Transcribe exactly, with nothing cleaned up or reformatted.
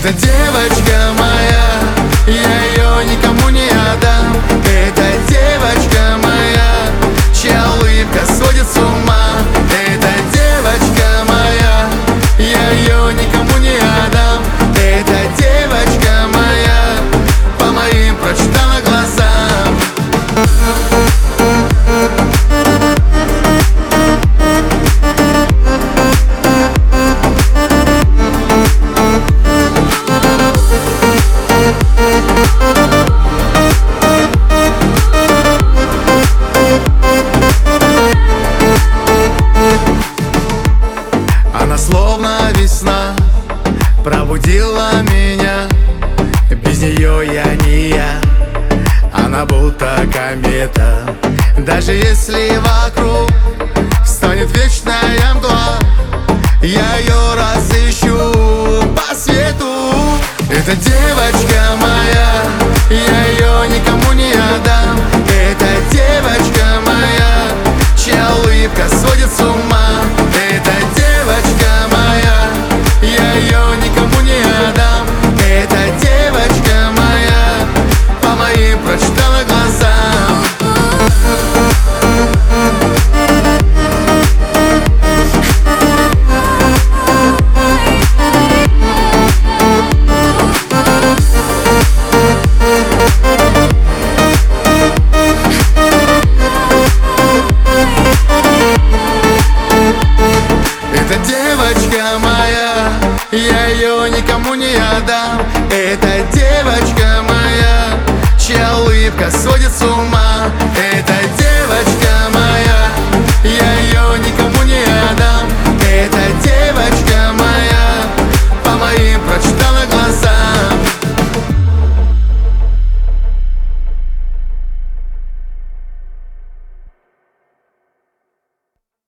Это девочка моя, я ее никому не отдам. Это девочка моя, чья улыбка сводит с ума. Это девочка моя, я ее никому не отдам. Это девочка моя, по моим прочитала глазам. Она словно весна пробудила меня. Без нее я не я. Она будто комета. Даже если вокруг станет вечная мгла, я ее разыщу по свету. Это девочка моя, я ее никому не отдам. Это девочка моя, чья улыбка сводит с ума. Это девочка моя, я ее никому не отдам. Это девочка моя, по моим прочитала глазам. Это девочка моя, я ее никому не отдам. Это девочка моя, чья улыбка сводит с ума.